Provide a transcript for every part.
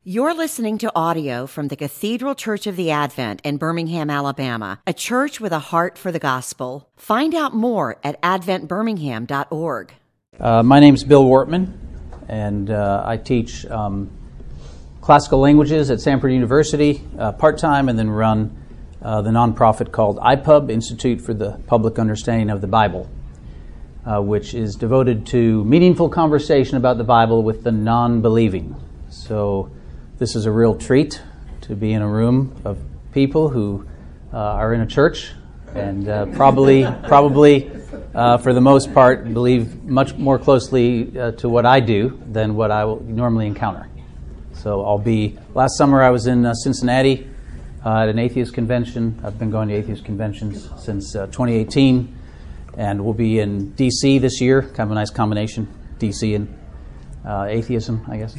You're listening to audio from the Cathedral Church of the Advent in Birmingham, Alabama, a church with a heart for the gospel. Find out more at adventbirmingham.org. My name's Bill Wortman, and I teach classical languages at Samford University part-time, and then run the nonprofit called IPUB, Institute for the Public Understanding of the Bible, which is devoted to meaningful conversation about the Bible with the non-believing. So this is a real treat to be in a room of people who are in a church and probably for the most part believe much more closely to what I do than what I will normally encounter. So last summer I was in Cincinnati at an atheist convention. I've been going to atheist conventions since 2018, and we'll be in D.C. this year, kind of a nice combination, D.C. and atheism, I guess.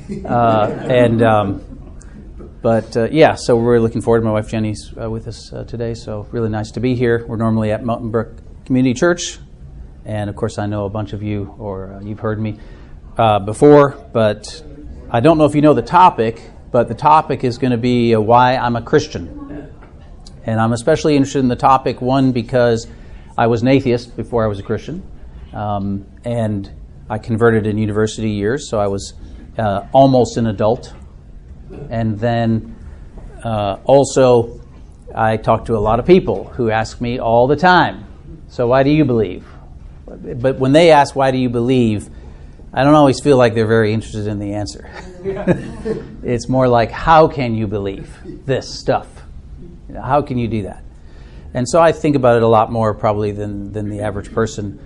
So we're really looking forward. My wife Jenny's with us today, so really nice to be here. We're normally at Mountain Brook Community Church, and of course I know a bunch of you, or you've heard me before, but I don't know if you know the topic, but the topic is going to be why I'm a Christian. And I'm especially interested in the topic, one, because I was an atheist before I was a Christian, and I converted in university years, so I was almost an adult. And then also I talk to a lot of people who ask me all the time, so why do you believe? But when they ask why do you believe, I don't always feel like they're very interested in the answer. It's more like, how can you believe this stuff? How can you do that? And so I think about it a lot more probably than the average person.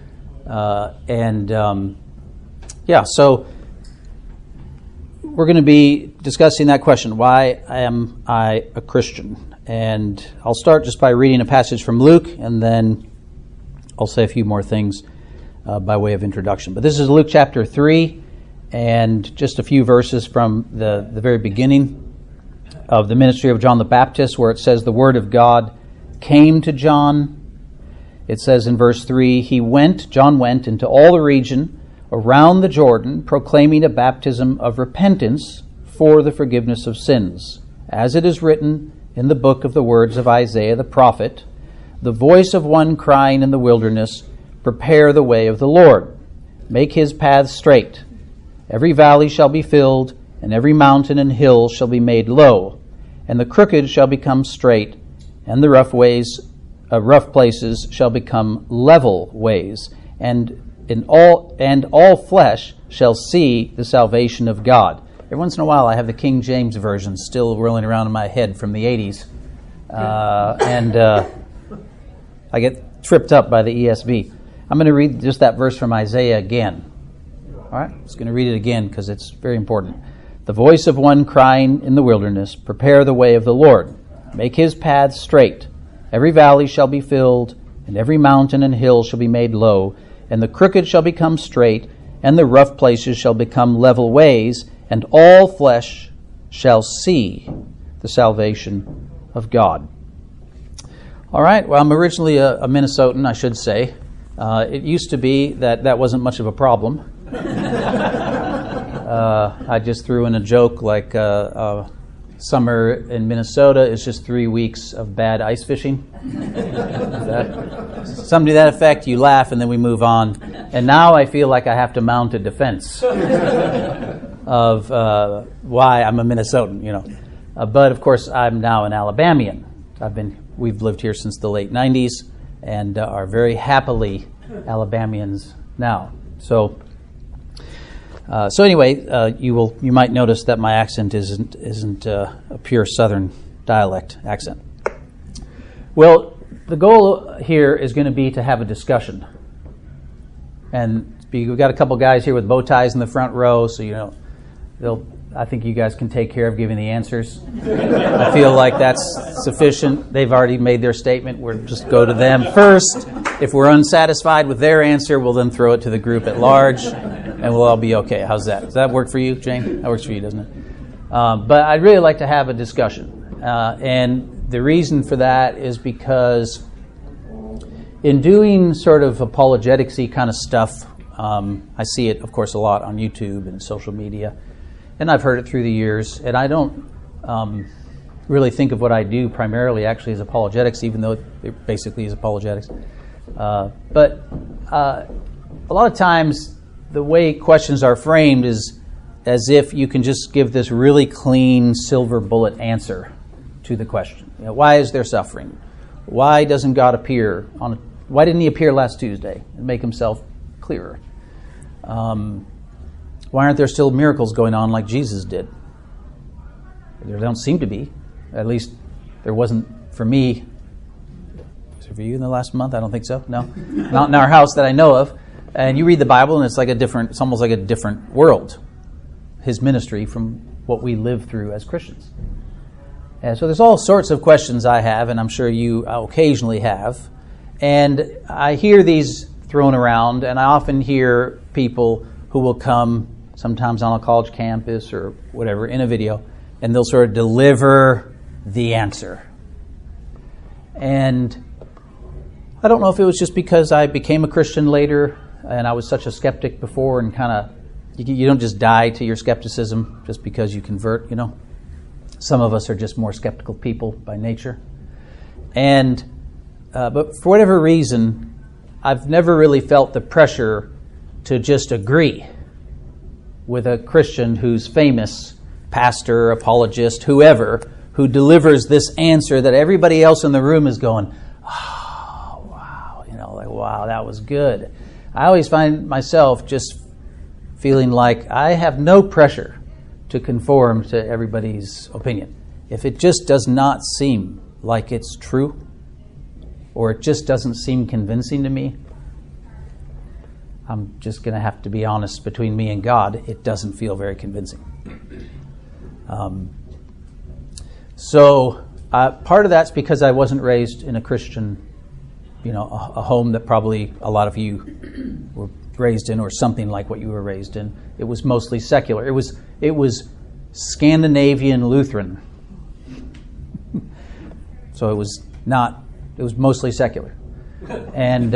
So we're going to be discussing that question, why am I a Christian? And I'll start just by reading a passage from Luke, and then I'll say a few more things by way of introduction. But this is Luke chapter 3, and just a few verses from the very beginning of the ministry of John the Baptist, where it says the word of God came to John. It says in verse 3, John went into all the region around the Jordan, proclaiming a baptism of repentance for the forgiveness of sins, as it is written in the book of the words of Isaiah the prophet, the voice of one crying in the wilderness, prepare the way of the Lord, make his paths straight. Every valley shall be filled, and every mountain and hill shall be made low, and the crooked shall become straight, and the rough places shall become level ways, and all flesh shall see the salvation of God. Every once in a while I have the King James Version still rolling around in my head from the 80s. I get tripped up by the ESV. I'm going to read just that verse from Isaiah again. All right? I'm just going to read it again because it's very important. The voice of one crying in the wilderness, prepare the way of the Lord. Make his paths straight. Every valley shall be filled, and every mountain and hill shall be made low, and the crooked shall become straight, and the rough places shall become level ways, and all flesh shall see the salvation of God. All right, well, I'm originally a Minnesotan, I should say. It used to be that wasn't much of a problem. I just threw in a joke like summer in Minnesota is just 3 weeks of bad ice fishing. Something to that effect, you laugh, and then we move on. And now I feel like I have to mount a defense of why I'm a Minnesotan, But of course, I'm now an Alabamian. We've lived here since the late 90s and are very happily Alabamians now. So anyway, you might notice that my accent isn't a pure Southern dialect accent. Well, the goal here is going to be to have a discussion, and we've got a couple guys here with bow ties in the front row, so I think you guys can take care of giving the answers. I feel like that's sufficient. They've already made their statement. We'll just go to them first. If we're unsatisfied with their answer, we'll then throw it to the group at large, and we'll all be okay. How's that? Does that work for you, Jane? That works for you, doesn't it? But I'd really like to have a discussion. And the reason for that is because in doing sort of apologetics-y kind of stuff, I see it, of course, a lot on YouTube and social media. and I've heard it through the years, and I don't really think of what I do primarily actually as apologetics, even though it basically is apologetics. But a lot of times the way questions are framed is as if you can just give this really clean silver bullet answer to the question. Why is there suffering? Why doesn't God appear why didn't he appear last Tuesday and make himself clearer? Why aren't there still miracles going on like Jesus did? There don't seem to be. At least there wasn't for me. Was it for you in the last month? I don't think so. No, not in our house that I know of. And you read the Bible, and it's almost like a different world. His ministry from what we live through as Christians. And so there's all sorts of questions I have, and I'm sure you occasionally have. And I hear these thrown around, and I often hear people who will come, sometimes on a college campus or whatever, in a video, and they'll sort of deliver the answer. And I don't know if it was just because I became a Christian later, and I was such a skeptic before, and kind of, you don't just die to your skepticism just because you convert, Some of us are just more skeptical people by nature. And but for whatever reason, I've never really felt the pressure to just agree with a Christian who's famous, pastor, apologist, whoever, who delivers this answer that everybody else in the room is going, oh, wow, wow, that was good. I always find myself just feeling like I have no pressure to conform to everybody's opinion. If it just does not seem like it's true, or it just doesn't seem convincing to me, I'm just going to have to be honest between me and God. It doesn't feel very convincing. So part of that's because I wasn't raised in a Christian, a home that probably a lot of you were raised in, or something like what you were raised in. It was mostly secular. It was Scandinavian Lutheran. So it was mostly secular. And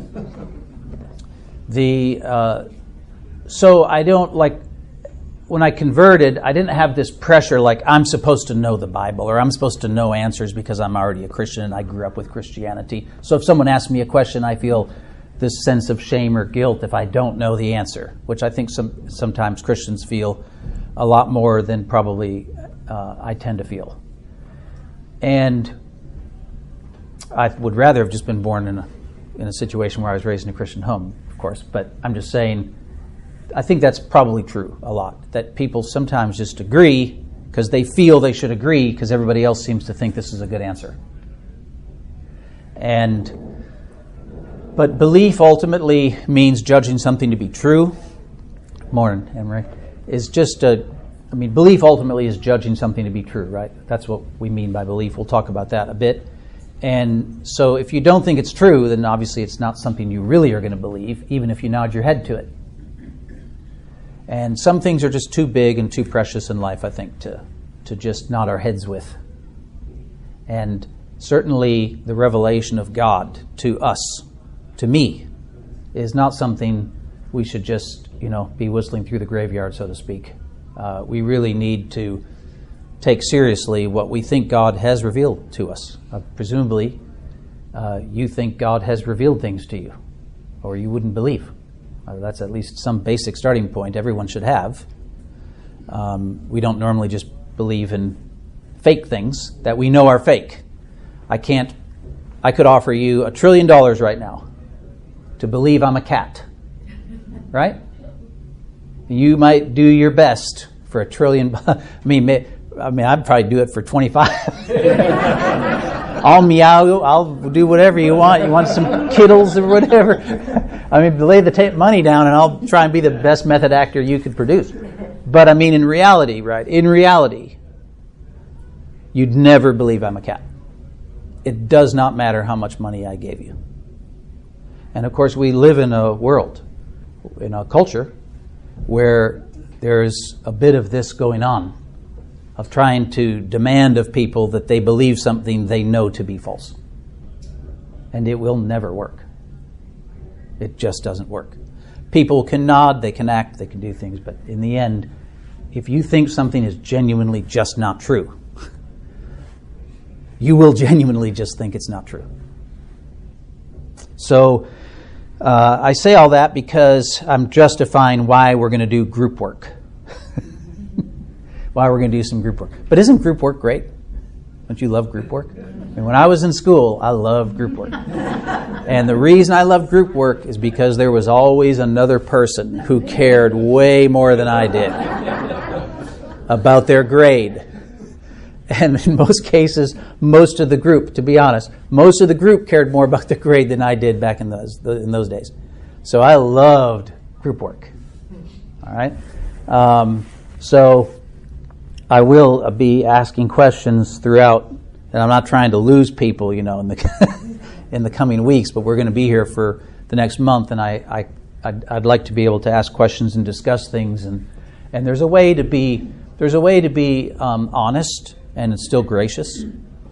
so I don't when I converted, I didn't have this pressure like I'm supposed to know the Bible or I'm supposed to know answers because I'm already a Christian and I grew up with Christianity. So if someone asks me a question, I feel this sense of shame or guilt if I don't know the answer, which I think sometimes Christians feel a lot more than probably I tend to feel. And I would rather have just been born in a situation where I was raised in a Christian home, of course, but I'm just saying I think that's probably true a lot, that people sometimes just agree because they feel they should agree because everybody else seems to think this is a good answer. But belief ultimately means judging something to be true. Morning, Emery. Belief ultimately is judging something to be true, right? That's what we mean by belief. We'll talk about that a bit. And so if you don't think it's true, then obviously it's not something you really are going to believe, even if you nod your head to it. And some things are just too big and too precious in life, I think, to just nod our heads with. And certainly the revelation of God to us, to me, is not something we should just, be whistling through the graveyard, so to speak. We really need to take seriously what we think God has revealed to us. Presumably, you think God has revealed things to you, or you wouldn't believe. That's at least some basic starting point everyone should have. We don't normally just believe in fake things that we know are fake. I could offer you $1 trillion right now to believe I'm a cat, right? You might do your best for $1 trillion. I'd probably do it for 25. I'll meow. I'll do whatever you want. You want some Kittles or whatever? Lay the money down, and I'll try and be the best method actor you could produce. But in reality, right? In reality, you'd never believe I'm a cat. It does not matter how much money I gave you. And of course, we live in a world, in a culture, where there's a bit of this going on, of trying to demand of people that they believe something they know to be false. And it will never work. It just doesn't work. People can nod, they can act, they can do things, but in the end, if you think something is genuinely just not true, you will genuinely just think it's not true. So I say all that because I'm justifying why we're going to do group work. Why we're going to do some group work. But isn't group work great? Don't you love group work? And when I was in school, I loved group work. And the reason I loved group work is because there was always another person who cared way more than I did about their grade. And in most cases, most of the group, to be honest, most of the group cared more about their grade than I did back in those days. So I loved group work. All right? So I will be asking questions throughout, and I'm not trying to lose people, in the in the coming weeks, but we're going to be here for the next month, and I'd like to be able to ask questions and discuss things, and there's a way to be honest and still gracious,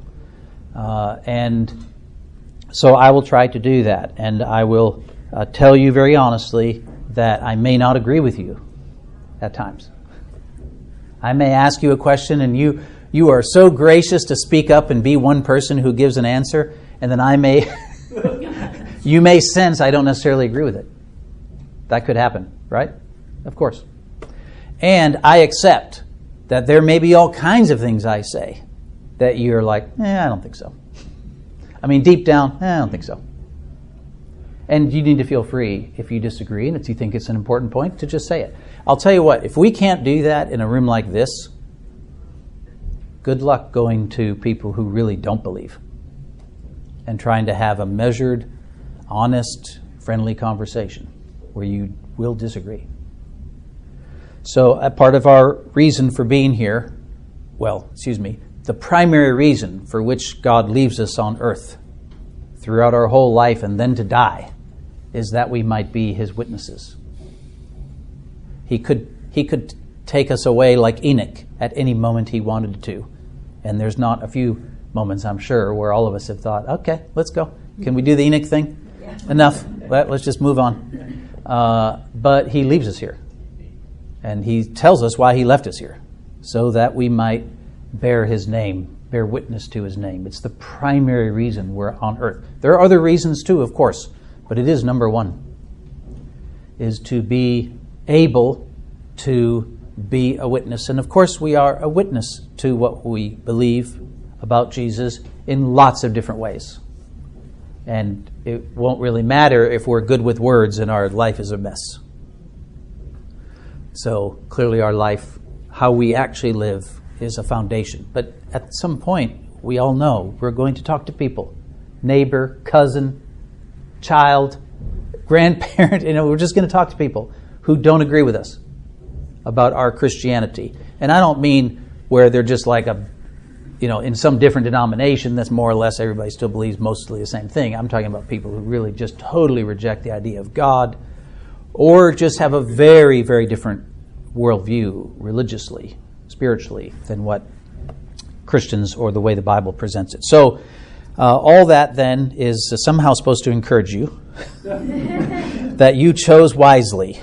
and so I will try to do that, and I will tell you very honestly that I may not agree with you at times. I may ask you a question, and you are so gracious to speak up and be one person who gives an answer, and then you may sense I don't necessarily agree with it. That could happen, right? Of course. And I accept that there may be all kinds of things I say that you're like, I don't think so. I mean, deep down, I don't think so. And you need to feel free if you disagree and if you think it's an important point to just say it. I'll tell you what, if we can't do that in a room like this, good luck going to people who really don't believe and trying to have a measured, honest, friendly conversation where you will disagree. So a part of our reason for being here, the primary reason for which God leaves us on earth throughout our whole life and then to die is that we might be His witnesses. He could take us away like Enoch at any moment He wanted to. And there's not a few moments, I'm sure, where all of us have thought, okay, let's go. Can we do the Enoch thing? Yeah. Enough. Let's just move on. But He leaves us here. And He tells us why He left us here. So that we might bear His name, bear witness to His name. It's the primary reason we're on earth. There are other reasons too, of course. But it is number one. Is to be able to be a witness. And of course we are a witness to what we believe about Jesus in lots of different ways. And it won't really matter if we're good with words and our life is a mess. So clearly our life, how we actually live, is a foundation. But at some point, we all know we're going to talk to people. Neighbor, cousin, child, grandparent, we're just going to talk to people who don't agree with us about our Christianity. And I don't mean where they're just like in some different denomination that's more or less everybody still believes mostly the same thing. I'm talking about people who really just totally reject the idea of God or just have a very, very different worldview religiously, spiritually, than what Christians or the way the Bible presents it. So all that then is somehow supposed to encourage you that you chose wisely.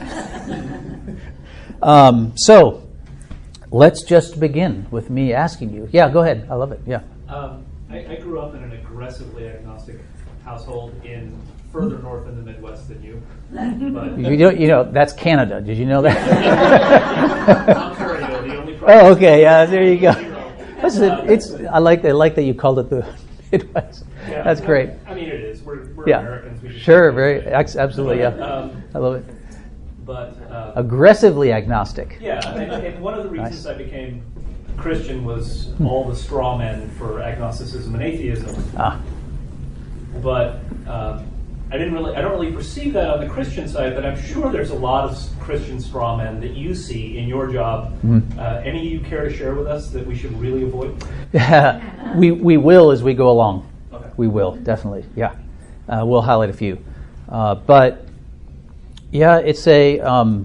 So let's just begin with me asking you. Yeah, go ahead. I love it. Yeah. I grew up in an aggressively agnostic household in further north in the Midwest than you. But that's Canada. Did you know that? Ontario, the only province. Oh, okay. Yeah, there you go. I like that you called it the Midwest. Yeah, that's great. I mean, it is. We're Americans. We Sure. Absolutely. Yeah. I love it. But aggressively agnostic. Yeah, and one of the reasons I became Christian was all the straw men for agnosticism and atheism. But I don't really perceive that on the Christian side. But I'm sure there's a lot of Christian straw men that you see in your job. Any you care to share with us that we should really avoid? Yeah, we will as we go along. Okay. We will definitely. Yeah, we'll highlight a few, but. Yeah, it's a,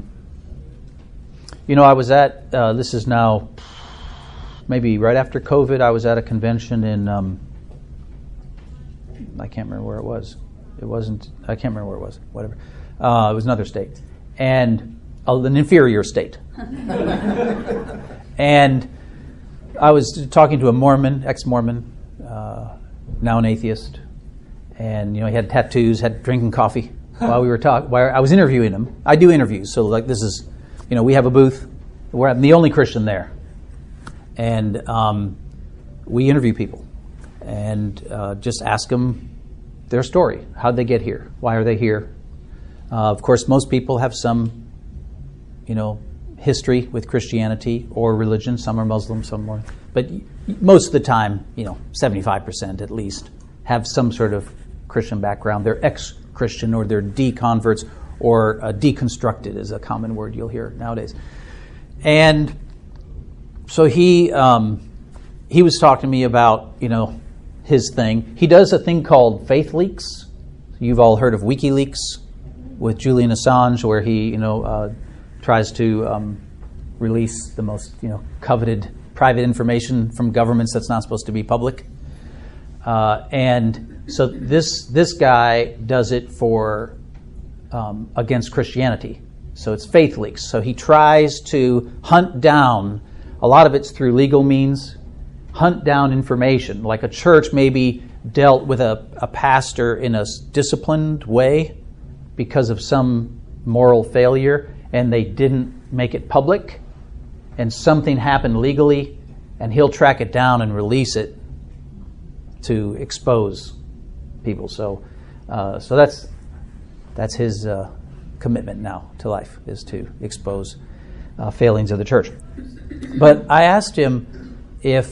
I was at, this is now maybe right after COVID, I was at a convention in, I can't remember where it was. I can't remember where it was, whatever. It was another state. And an inferior state. And I was talking to a Mormon, ex-Mormon, now an atheist, and he had tattoos, had drinking coffee while we were talking. While I was interviewing him, I do interviews, so like this is, we have a booth. I'm the only Christian there, and we interview people and just ask them their story. How'd they get here? Why are they here? Of course, most people have some, history with Christianity or religion. Some are Muslim, some more. But most of the time, 75% at least, have some sort of Christian background. They're ex-Christian or they're deconverts or deconstructed is a common word you'll hear nowadays. And so he was talking to me about, his thing. He does a thing called Faith Leaks. You've all heard of WikiLeaks with Julian Assange, where he, tries to release the most, coveted private information from governments that's not supposed to be public. And so this guy does it for against Christianity. So it's Faith Leaks. So he tries to hunt down, a lot of it's through legal means, hunt down information. Like a church maybe dealt with a pastor in a disciplined way because of some moral failure, and they didn't make it public, and something happened legally, and he'll track it down and release it to expose people. So that's his commitment now to life, is to expose failings of the church. But I asked him if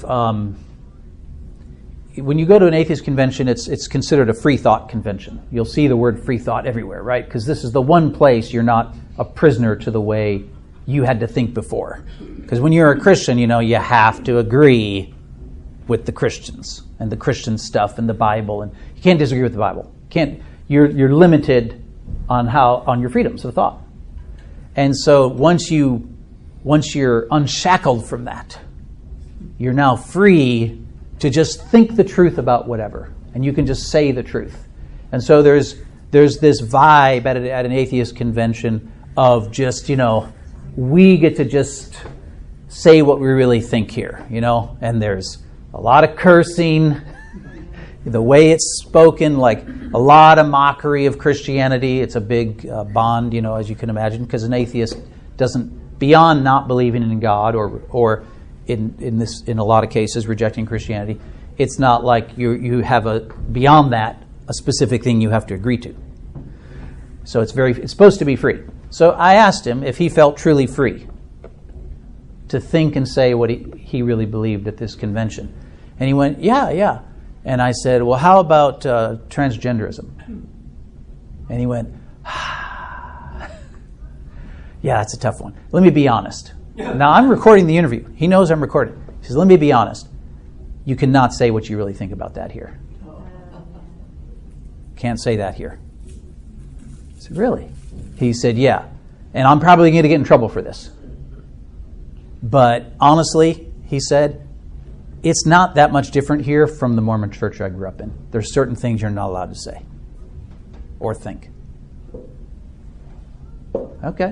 when you go to an atheist convention, it's considered a free thought convention. You'll see the word free thought everywhere, right? Because this is the one place you're not a prisoner to the way you had to think before. Because when you're a Christian, you have to agree with the Christians and the Christian stuff and the Bible, and you can't disagree with the Bible. You're limited on your freedoms of thought. And so once you're unshackled from that, you're now free to just think the truth about whatever, and you can just say the truth. And so there's this vibe at an atheist convention of just, we get to just say what we really think here, and there's a lot of cursing, the way it's spoken, like a lot of mockery of Christianity. It's a big bond, as you can imagine, because an atheist doesn't, beyond not believing in God or in a lot of cases rejecting Christianity, it's not like you have beyond that a specific thing you have to agree to. So it's supposed to be free. So I asked him if he felt truly free to think and say what he really believed at this convention. And he went, yeah. And I said, well, how about transgenderism? And he went, yeah, that's a tough one. Let me be honest. Now, I'm recording the interview. He knows I'm recording. He says, let me be honest. You cannot say what you really think about that here. Can't say that here. I said, really? He said, yeah. And I'm probably going to get in trouble for this. But honestly, he said, it's not that much different here from the Mormon church I grew up in. There's certain things you're not allowed to say or think. Okay.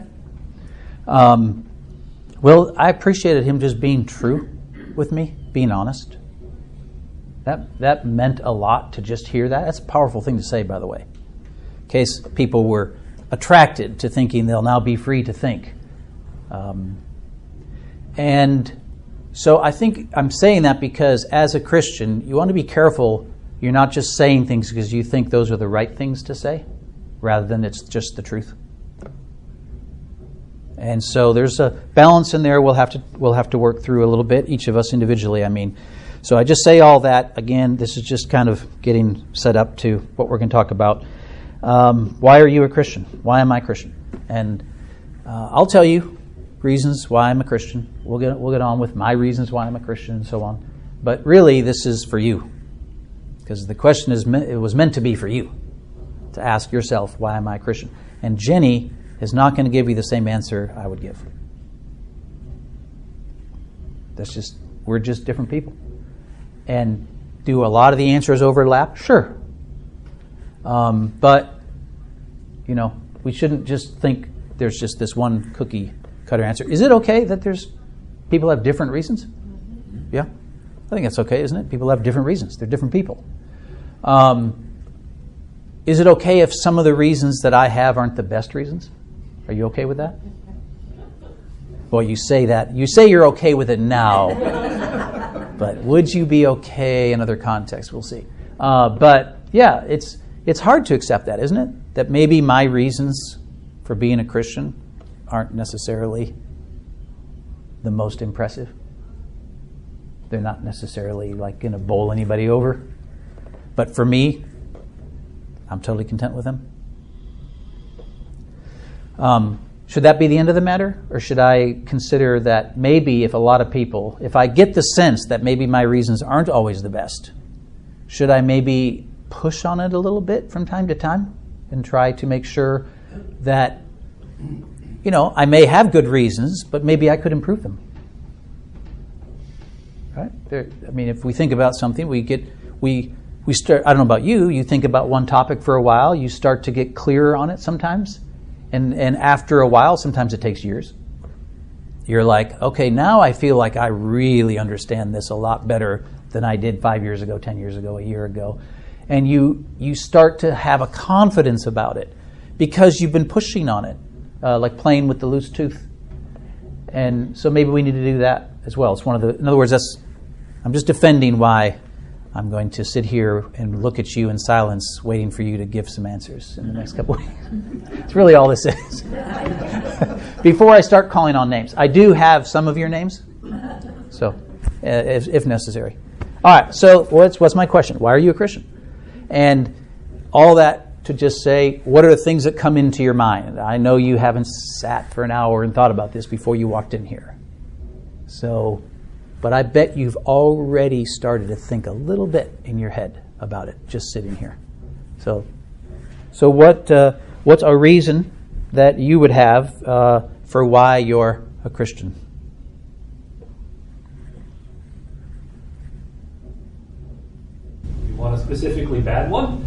Well, I appreciated him just being true with me, being honest. That meant a lot to just hear that. That's a powerful thing to say, by the way, in case people were attracted to thinking they'll now be free to think. And so I think I'm saying that because as a Christian, you want to be careful. You're not just saying things because you think those are the right things to say, rather than it's just the truth. And so there's a balance in there we'll have to work through a little bit, each of us individually, I mean. So I just say all that. Again, this is just kind of getting set up to what we're going to talk about. Why are you a Christian? Why am I Christian? And I'll tell you reasons why I'm a Christian. We'll get on with my reasons why I'm a Christian and so on. But really, this is for you. Because the question it was meant to be for you, to ask yourself, why am I a Christian? And Jenny is not going to give you the same answer I would give. We're just different people. And do a lot of the answers overlap? Sure. But, we shouldn't just think there's just this one cookie cutter answer. Is it okay that people have different reasons? Yeah, I think that's okay, isn't it? People have different reasons. They're different people. Is it okay if some of the reasons that I have aren't the best reasons? Are you okay with that? Well, you say that. You say you're okay with it now. But would you be okay in other contexts? We'll see. But yeah, it's hard to accept that, isn't it? That maybe my reasons for being a Christian aren't necessarily the most impressive. They're not necessarily like going to bowl anybody over. But for me, I'm totally content with them. Should that be the end of the matter? Or should I consider that maybe if I get the sense that maybe my reasons aren't always the best, should I maybe push on it a little bit from time to time and try to make sure that, I may have good reasons, but maybe I could improve them? Right? If we think about something, we start, I don't know about you think about one topic for a while, you start to get clearer on it sometimes. And after a while, sometimes it takes years, you're like, okay, now I feel like I really understand this a lot better than I did 5 years ago, 10 years ago, a year ago. And you start to have a confidence about it because you've been pushing on it, like playing with the loose tooth. And so maybe we need to do that as well. It's in other words, I'm just defending why I'm going to sit here and look at you in silence, waiting for you to give some answers in the next couple of weeks. It's really all this is. Before I start calling on names, I do have some of your names, so if necessary. All right. So what's my question? Why are you a Christian? And all that to just say, what are the things that come into your mind? I know you haven't sat for an hour and thought about this before you walked in here. But I bet you've already started to think a little bit in your head about it, just sitting here. So what's a reason that you would have for why you're a Christian? You want a specifically bad one?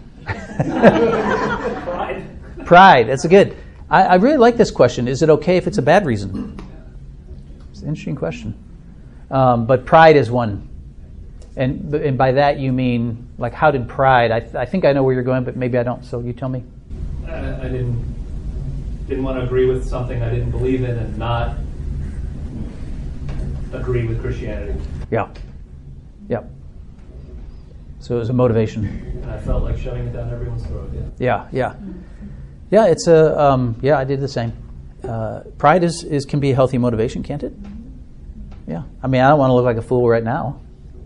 Pride. Pride. That's a good. I really like this question. Is it okay if it's a bad reason? It's an interesting question. But pride is one. And by that you mean, like, how did pride... I think I know where you're going, but maybe I don't, so you tell me. I didn't want to agree with something I didn't believe in and not agree with Christianity. Yeah. So it was a motivation. And I felt like shoving it down everyone's throat, Yeah, it's I did the same. Pride can be a healthy motivation, can't it? Yeah. I don't want to look like a fool right now.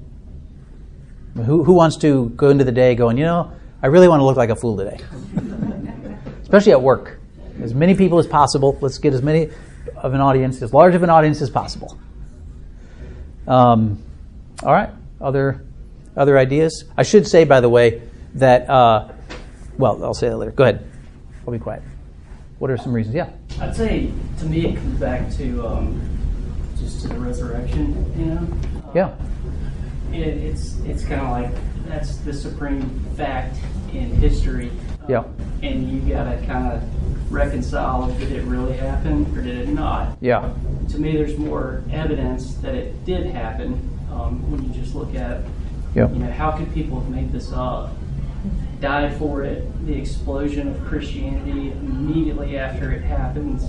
Who wants to go into the day going, I really want to look like a fool today? Especially at work. As many people as possible. Let's get as many of an audience, as large of an audience as possible. All right. Other ideas? I should say, by the way, that, I'll say that later. Go ahead. I'll be quiet. What are some reasons? Yeah. I'd say, to me, it comes back to just to the resurrection, Yeah. It's kind of like that's the supreme fact in history. Yeah. And you got to kind of reconcile, did it really happen or did it not? Yeah. To me, there's more evidence that it did happen when you just look at, how could people have made this up? Died for it, the explosion of Christianity immediately after it happens.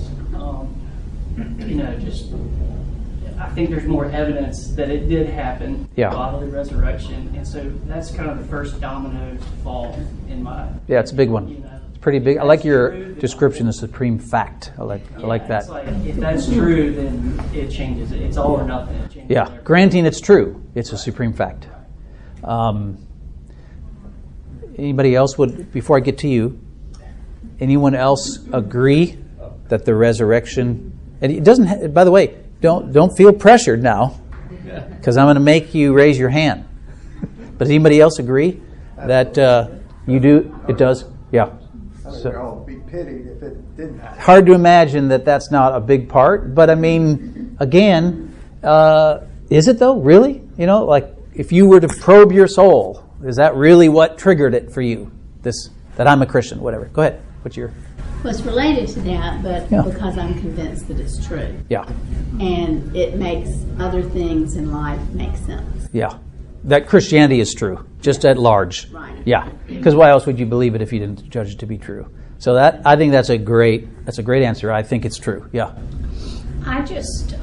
I think there's more evidence that it did happen, bodily resurrection, and so that's kind of the first domino to fall in my. Yeah, it's a big one. It's pretty big. I like your description of supreme fact. I like that. It's like, if that's true, then it changes it. It's all or nothing. It changes everything. Granting it's true, it's a supreme fact. Anybody else before I get to you, anyone else agree that the resurrection, and it doesn't, by the way, don't feel pressured now, because I'm going to make you raise your hand. But does anybody else agree that you do? It does? Yeah. I think we'd all be pitied if it didn't happen. Hard to imagine that that's not a big part. But again, is it though? Really? Like if you were to probe your soul, is that really what triggered it for you? That I'm a Christian, whatever. Go ahead. What's your... Well, it's related to that, but because I'm convinced that it's true. Yeah. And it makes other things in life make sense. Yeah. That Christianity is true, just at large. Right. Yeah. Because why else would you believe it if you didn't judge it to be true? So I think that's a great answer. I think it's true. Yeah. I just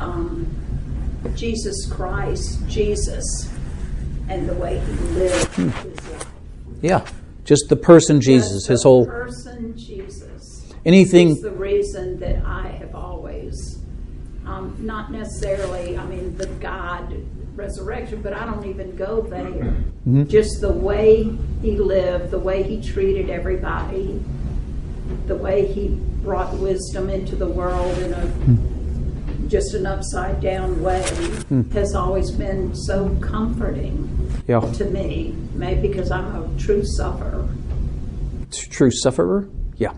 Jesus Christ, Jesus, and the way he lived his life. Yeah. Just the person Jesus, his whole person Jesus. Anything is the reason that I have always not necessarily, the God resurrection, but I don't even go there. Mm-hmm. Just the way he lived, the way he treated everybody, the way he brought wisdom into the world in just an upside down way has always been so comforting to me. Maybe because I'm a true sufferer. True sufferer? Yeah.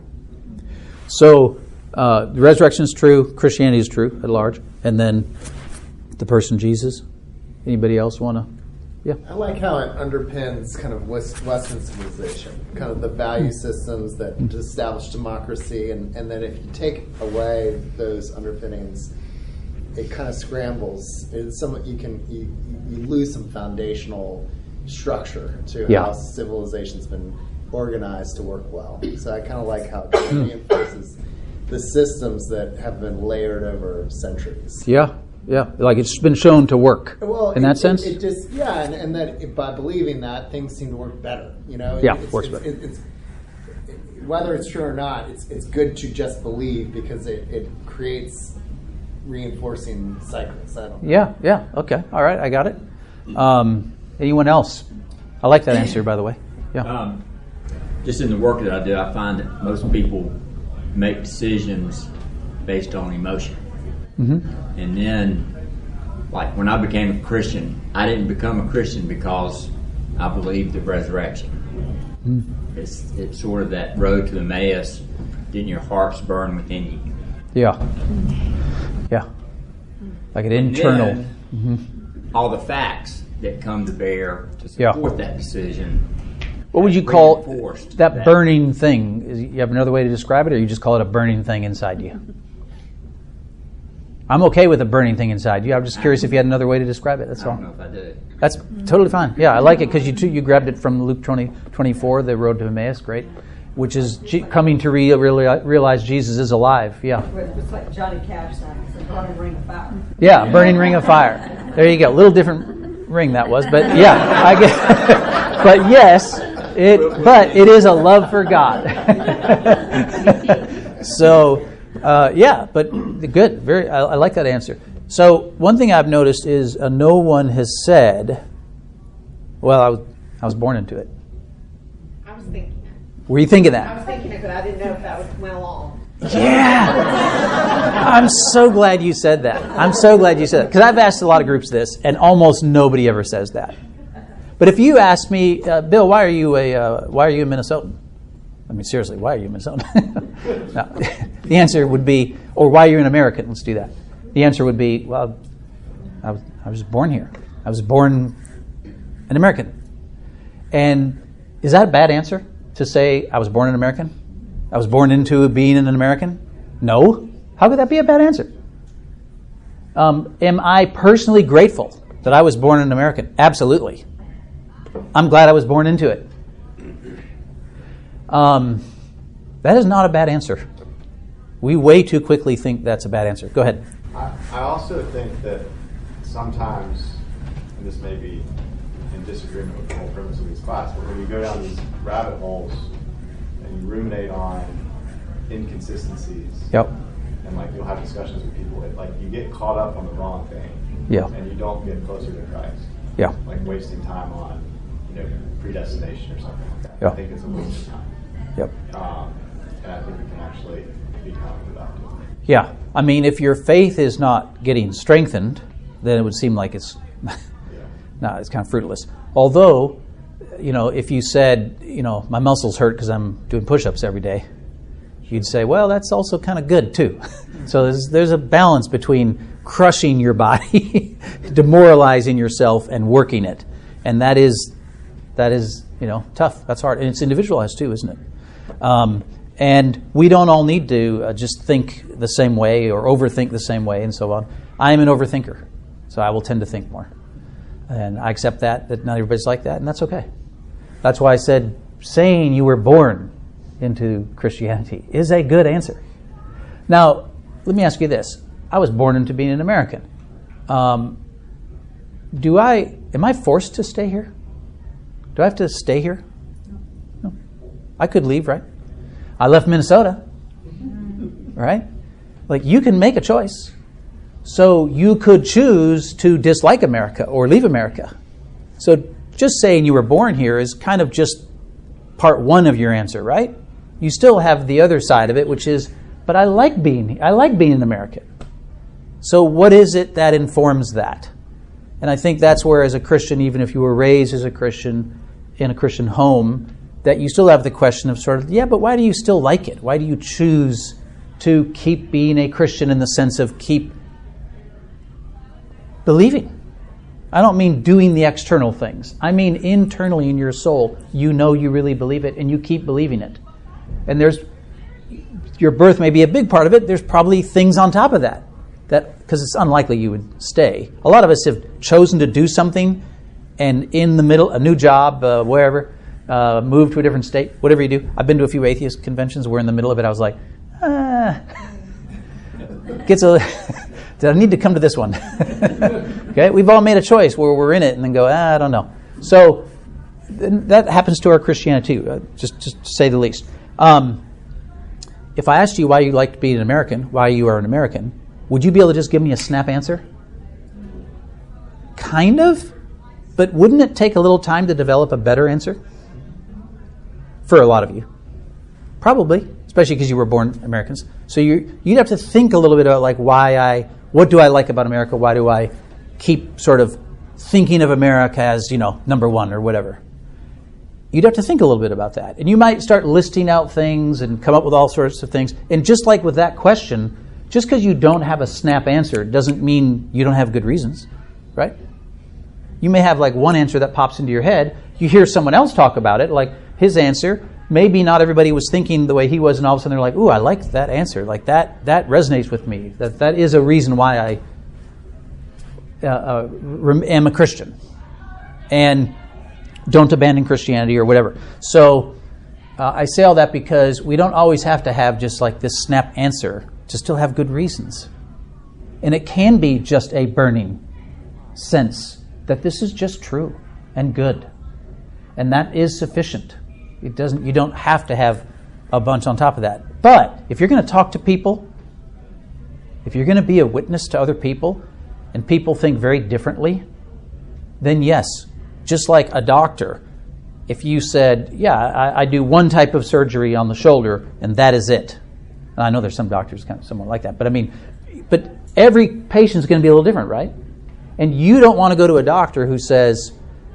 So the resurrection is true, Christianity is true at large, and then the person Jesus. Anybody else want to? Yeah. I like how it underpins kind of Western civilization, kind of the value systems that establish democracy, and then if you take away those underpinnings, it kind of scrambles. You lose some foundational structure to how civilization's been organized to work well. So I kind of like how it reinforces the systems that have been layered over centuries. Yeah. Yeah, like it's been shown to work. Well, in that sense, it just and that by believing that, things seem to work better. Works better. Whether it's true or not, it's good to just believe because it creates reinforcing cycles. I don't know. Yeah. Okay. All right. I got it. Anyone else? I like that answer, by the way. Yeah. Just in the work that I do, I find that most people make decisions based on emotion. Mm-hmm. And then, like when I became a Christian, I didn't become a Christian because I believed the resurrection. Mm-hmm. It's sort of that road to Emmaus. Didn't your hearts burn within you? Yeah. Like an internal. Then, all the facts that come to bear to support that decision. What would you call that burning thing? You have another way to describe it, or you just call it a burning thing inside you? I'm okay with a burning thing inside you. I'm just curious if you had another way to describe it. That's all. I don't know if I did. That's totally fine. Yeah, I like it because you grabbed it from Luke 20:24, the road to Emmaus. Great, which is coming to realize Jesus is alive. Yeah. It's like Johnny Cash sang, it's a burning ring of fire. Yeah, burning ring of fire. There you go. A little different ring that was, but yeah, I get. But yes, it is a love for God. So. But good. I like that answer. So one thing I've noticed is no one has said, well, I was born into it. I was thinking that. Were you thinking that? I was thinking it, but I didn't know if that went along. Yeah. I'm so glad you said that. Because I've asked a lot of groups this, and almost nobody ever says that. But if you ask me, Bill, why are you a Minnesotan? I mean, seriously, why are you a Minnesotan? No. The answer would be, or why are you an American? Let's do that. The answer would be, well, I was born here. I was born an American. And is that a bad answer to say I was born an American? I was born into being an American? No. How could that be a bad answer? Am I personally grateful that I was born an American? Absolutely. I'm glad I was born into it. That is not a bad answer. We way too quickly think that's a bad answer. Go ahead. I also think that sometimes, and this may be in disagreement with the whole premise of this class, but when you go down these rabbit holes and you ruminate on inconsistencies, and like you'll have discussions with people, like you get caught up on the wrong thing, and you don't get closer to Christ. Like wasting time on, predestination or something like that. I think it's a waste of time. And I think it can actually be counterproductive. Yeah. I mean, if your faith is not getting strengthened, then it would seem like it's it's kind of fruitless. Although, if you said, my muscles hurt because I'm doing push-ups every day, you'd say, well, that's also kind of good too. So there's a balance between crushing your body, demoralizing yourself, and working it. And that is tough. That's hard. And it's individualized too, isn't it? And we don't all need to just think the same way or overthink the same way and so on. I am an overthinker, so I will tend to think more. And I accept that not everybody's like that, and that's okay. That's why I said saying you were born into Christianity is a good answer. Now, let me ask you this. I was born into being an American. Am I forced to stay here? Do I have to stay here? No. I could leave, right? I left Minnesota, right? Like, you can make a choice. So you could choose to dislike America or leave America. So just saying you were born here is kind of just part one of your answer, right? You still have the other side of it, which is, but I like being an American. So what is it that informs that? And I think that's where, as a Christian, even if you were raised as a Christian in a Christian home, that you still have the question of sort of, yeah, but why do you still like it? Why do you choose to keep being a Christian in the sense of keep believing? I don't mean doing the external things. I mean internally in your soul, you know you really believe it and you keep believing it. And your birth may be a big part of it. There's probably things on top of that because it's unlikely you would stay. A lot of us have chosen to do something and in the middle, a new job, wherever, move to a different state, whatever you do. I've been to a few atheist conventions where in the middle of it I was like, did I need to come to this one? Okay, we've all made a choice where we're in it and then go, I don't know. So that happens to our Christianity too, just to say the least. If I asked you why you liked being an American, why you are an American, would you be able to just give me a snap answer? Kind of, but wouldn't it take a little time to develop a better answer? For a lot of you. Probably, especially because you were born Americans. So you'd have to think a little bit about like what do I like about America? Why do I keep sort of thinking of America as, number one or whatever? You'd have to think a little bit about that. And you might start listing out things and come up with all sorts of things. And just like with that question, just because you don't have a snap answer doesn't mean you don't have good reasons, right? You may have like one answer that pops into your head. You hear someone else talk about it, like his answer. Maybe not everybody was thinking the way he was, and all of a sudden they're like, ooh, I like that answer. Like that resonates with me. That is a reason why I am a Christian. And don't abandon Christianity or whatever. So I say all that because we don't always have to have just like this snap answer to still have good reasons. And it can be just a burning sense that this is just true and good. And that is sufficient. You don't have to have a bunch on top of that. But if you're going to talk to people, if you're going to be a witness to other people, and people think very differently, then yes, just like a doctor, if you said, yeah, I do one type of surgery on the shoulder, and that is it. And I know there's some doctors kind of somewhat like that, but every patient's going to be a little different, right? And you don't want to go to a doctor who says,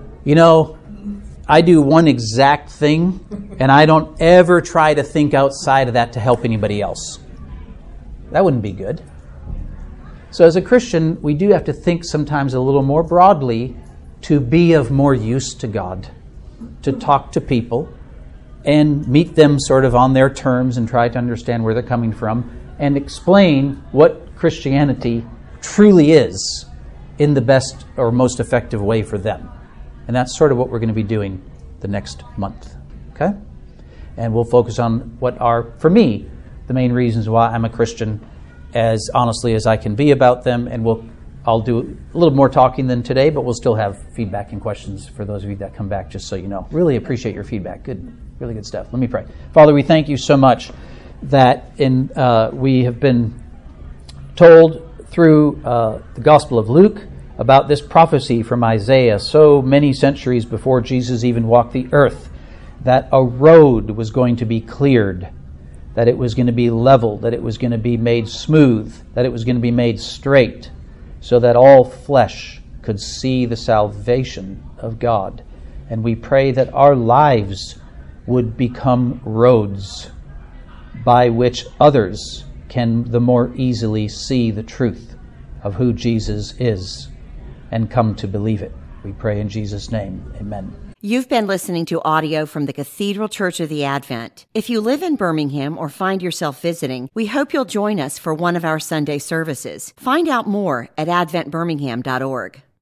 I do one exact thing, and I don't ever try to think outside of that to help anybody else. That wouldn't be good. So as a Christian, we do have to think sometimes a little more broadly to be of more use to God, to talk to people and meet them sort of on their terms and try to understand where they're coming from and explain what Christianity truly is in the best or most effective way for them. And that's sort of what we're going to be doing the next month. Okay? And we'll focus on what are, for me, the main reasons why I'm a Christian as honestly as I can be about them. And I'll do a little more talking than today, but we'll still have feedback and questions for those of you that come back, just so you know. Really appreciate your feedback. Good, really good stuff. Let me pray. Father, we thank you so much that we have been told through the Gospel of Luke about this prophecy from Isaiah so many centuries before Jesus even walked the earth, that a road was going to be cleared, that it was going to be leveled, that it was going to be made smooth, that it was going to be made straight, so that all flesh could see the salvation of God. And we pray that our lives would become roads by which others can the more easily see the truth of who Jesus is and come to believe it. We pray in Jesus' name. Amen. You've been listening to audio from the Cathedral Church of the Advent. If you live in Birmingham or find yourself visiting, we hope you'll join us for one of our Sunday services. Find out more at adventbirmingham.org.